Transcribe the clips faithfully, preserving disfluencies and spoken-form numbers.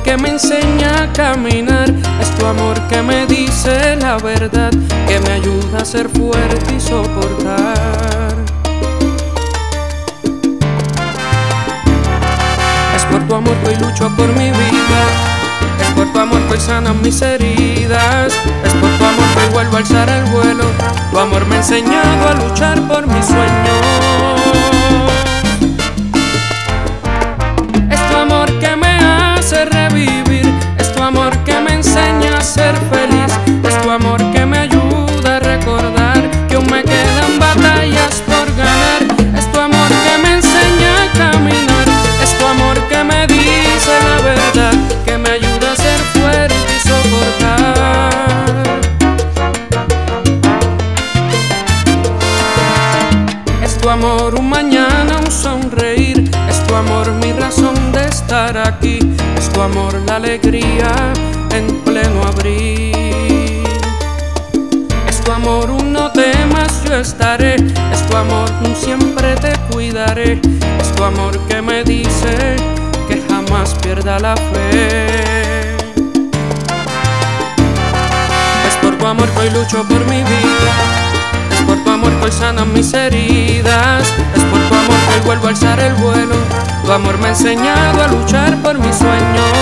que me enseña a caminar, es tu amor que me dice la verdad, que me ayuda a ser fuerte y soportar. Es por tu amor que hoy lucho por mi vida, es por tu amor que hoy sanan mis heridas, es por tu amor que hoy vuelvo a alzar el vuelo. Tu amor me ha enseñado a luchar por mis sueños. Es tu amor que me hace revivir, es tu amor que me enseña a ser feliz, es tu amor que me ayuda a recordar que aún me quedan batallas por ganar. Es tu amor que me enseña a caminar, es tu amor que me dice la verdad, que me ayuda a ser fuerte y soportar. Es tu amor un mañana, un sonreír, es tu amor mi razón de estar aquí, es tu amor la alegría en pleno abril. Es tu amor un no temas, yo estaré, es tu amor un siempre te cuidaré, es tu amor que me dice que jamás pierda la fe. Es por tu amor que hoy lucho por mi vida, es por tu amor que hoy sanan mis heridas, es por tu amor que hoy vuelvo a alzar el vuelo. Tu amor me ha enseñado a luchar por mis sueños.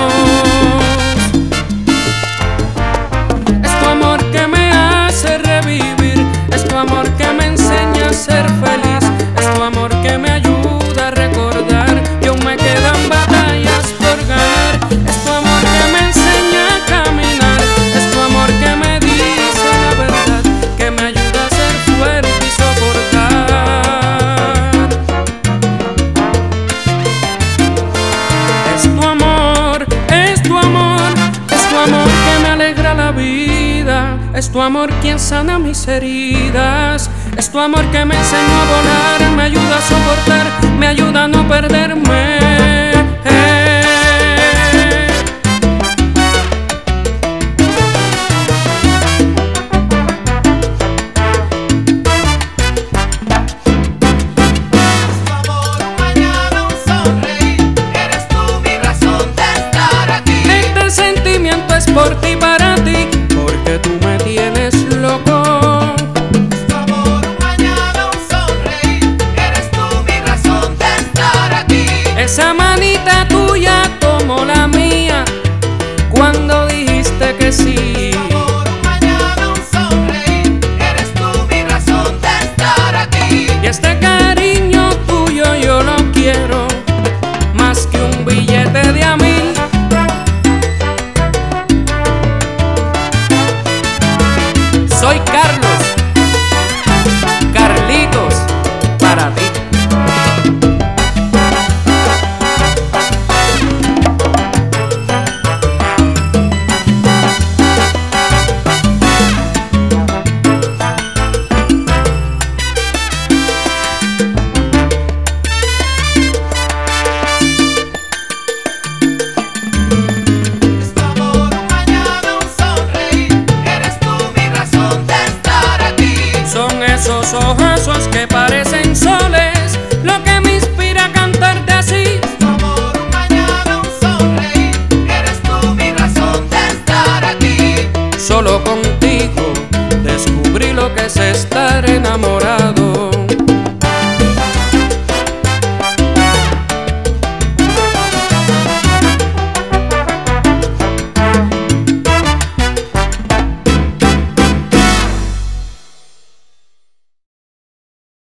Es tu amor que me hace revivir, es tu amor que me enseña a ser feliz, es tu amor que me ayuda a recordar que aún me quedan batallas por ganar. Es tu amor que me enseña a caminar, es tu amor que me dice la verdad, que me ayuda a ser fuerte y soportar. Es tu amor, es tu amor, es tu amor que me alegra la vida, es tu amor quien sana mis heridas, es tu amor que me enseñó a volar, me ayuda a soportar, me ayuda a no perderme. Por ti, para ti, porque tú me tienes loco. Es tu amor un mañana, un sonreír, eres tú mi razón de estar aquí. Esa manita tuya como la mía, cuando dijiste que sí. Es tu amor un mañana, un sonreír, eres tú mi razón de estar aquí. Y este